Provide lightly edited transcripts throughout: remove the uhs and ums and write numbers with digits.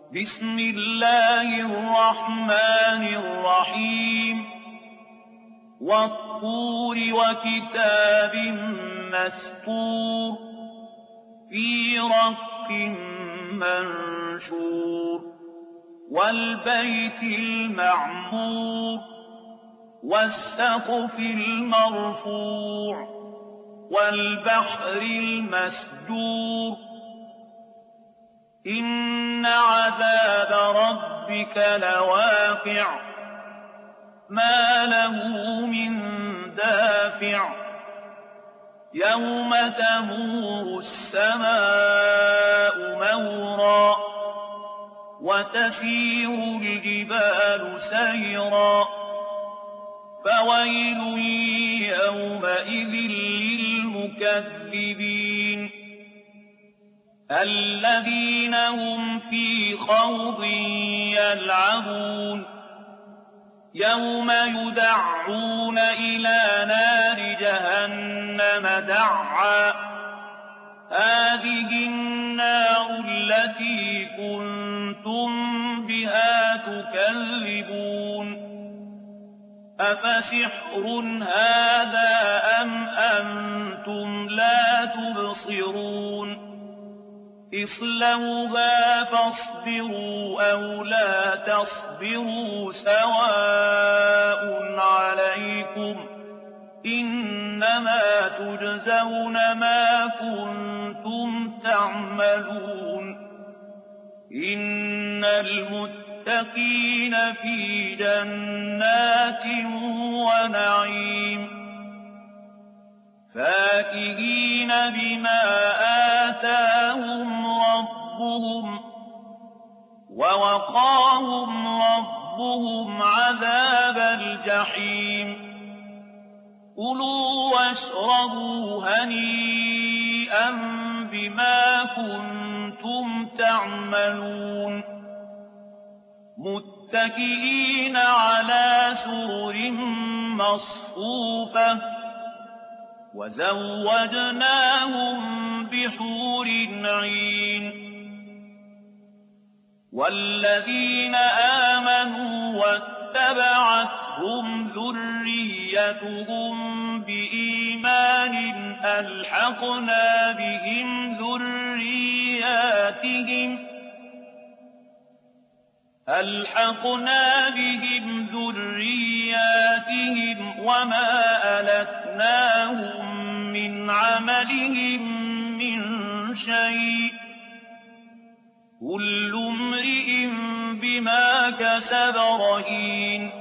بسم الله الرحمن الرحيم والطور وكتاب مسطور في رق منشور والبيت المعمور والسقف المرفوع والبحر المسجور إن عذاب ربك لواقع ما له من دافع يوم تمور السماء مورا وتسير الجبال سيرا فويل يومئذ للمكذبين الذين هم في خوض يلعبون يوم يدعون إلى نار جهنم دعا هذه النار التي كنتم بها تكذبون أفسحر هذا أم أنتم لا تبصرون اصلوها فاصبروا أو لا تصبروا سواء عليكم إنما تجزون ما كنتم تعملون إن المتقين في جنات ونعيم فاكهين بما آتاهم ربهم ووقاهم ربهم عذاب الجحيم كلوا واشربوا هنيئا بما كنتم تعملون متكئين على سرر مصفوفة وزوجناهم بحور عين والذين آمنوا واتبعتهم ذريتهم بإيمان ألحقنا بهم ذرياتهم وما ألتناهم من عملهم من شيء كل امرئ بما كسب رهين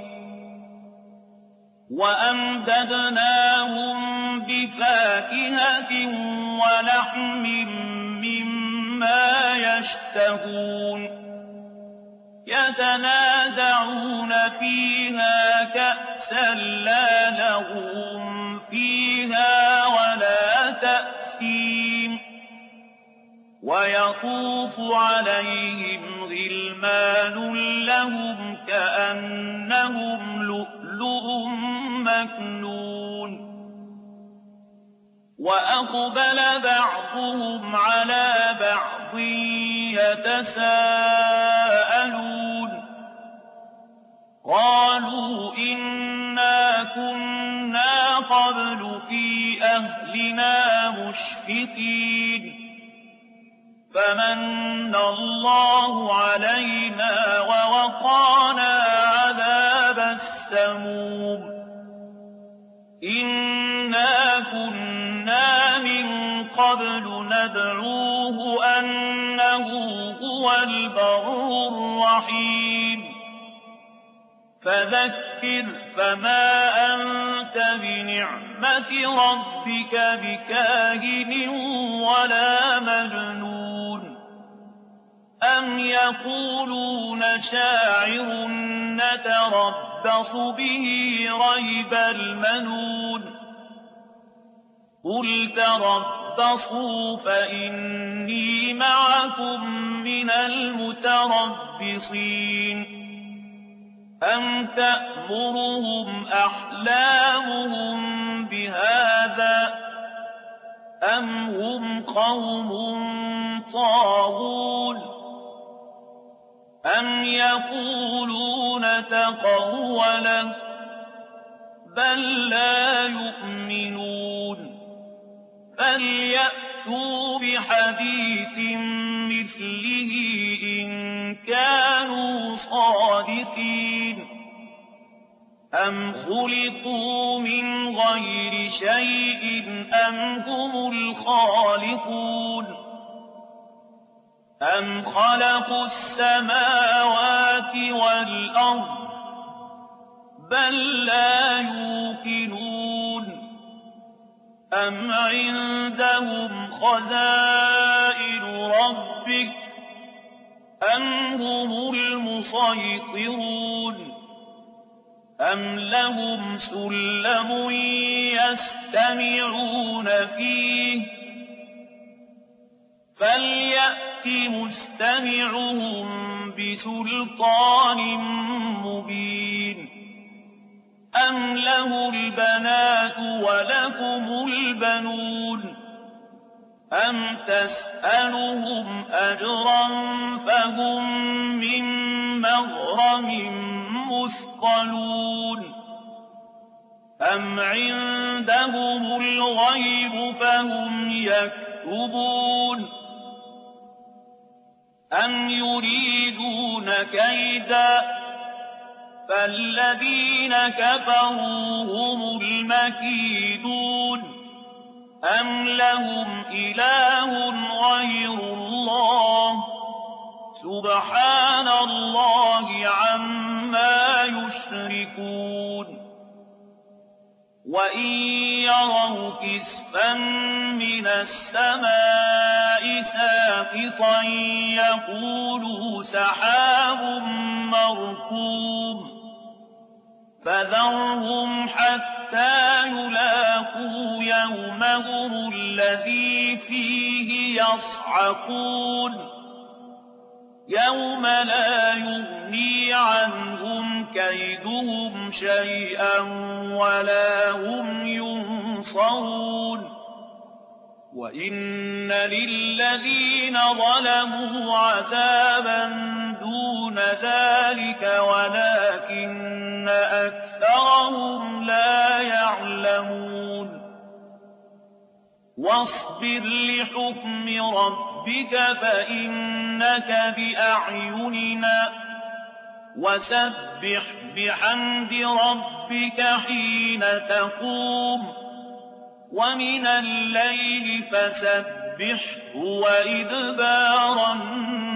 وأمددناهم بفاكهة ولحم مما يشتهون يتنازعون فيها كأسا لا لغو فيها ولا تأثيم ويطوف عليهم غلمان لهم كأنهم لؤلؤ مكنون وأقبل بعضهم على بعض يتساءلون قالوا إنا كنا قبل في أهلنا مشفقين فمن الله علينا ووقانا عذاب السموم إنا كنا من قبل ندعوه أنه هو البر الرحيم فذكر فما أنت بنعمة ربك بكاهن ولا مجنون أم يقولون شاعر نتربص به ريب المنون قل تربصوا فإني معكم من المتربصين أم تأمرهم أحلامهم بهذا أم هم قوم طاغون أَمْ يَقُولُونَ تَقَوَّلَهُ بَل لَّا يُؤْمِنُونَ فَلْيَأْتُوا بِحَدِيثٍ مِّثْلِهِ إِن كَانُوا صَادِقِينَ أَمْ خُلِقُوا مِنْ غَيْرِ شَيْءٍ أَمْ هُمُ الْخَالِقُونَ أَمْ خَلَقُوا السَّمَاوَاتِ وَالْأَرْضَ بَل لَّا يُوقِنُونَ أَمْ عِندَهُمْ خَزَائِنُ رَبِّكَ أَمْ هُمُ الْمُصَيْطِرُونَ أَمْ لَهُمْ سُلَّمٌ يَسْتَمِعُونَ فِيهِ فَلْيَأْتِ مُسْتَمِعُهُم بِسُلْطَانٍ مُّبِينٍ أَمْ لَهُ الْبَنَاتُ وَلَكُمُ الْبَنُونَ أَمْ تَسْأَلُهُمْ أَجْرًا فَهُم مِّن مَّغْرَمٍ مُّثْقَلُونَ أَمْ عِندَهُمُ الْغَيْبُ فَهُمْ يَكْتُبُونَ أَمْ يُرِيدُونَ كَيْدًا فَالَّذِينَ كَفَرُوا هُمُ الْمَكِيدُونَ أَمْ لَهُمْ إِلَٰهٌ غَيْرُ اللَّهِ سُبْحَانَ اللَّهِ عَمَّا يُشْرِكُونَ وَإِن يَرَوْا كِسْفًا مِّنَ السَّمَاءِ سَاقِطًا يَقُولُوا سَحَابٌ مَّرْكُومٌ فَذَرْهُمْ حَتَّىٰ يُلَاقُوا يَوْمَهُمُ الَّذِي فِيهِ يَصْعَقُونَ يَوْمَ لَا يُغْنِي عَنْهُمْ كَيْدُهُمْ شَيْئًا وَلَا هُمْ يُنصَرُونَ وَإِنَّ لِلَّذِينَ ظَلَمُوا عَذَابًا دُونَ ذَٰلِكَ وَلَٰكِنَّ أَكْثَرَهُمْ لَا يَعْلَمُونَ وَاصْبِرْ لِحُكْمِ رَبِّكَ فَإِنَّكَ بِأَعْيُنِنَا وَسَبِّحْ بِحَمْدِ رَبِّكَ حِينَ تَقُومُ وَمِنَ اللَّيْلِ فَسَبِّحْهُ وَإِدْبَارَ النُّجُومِ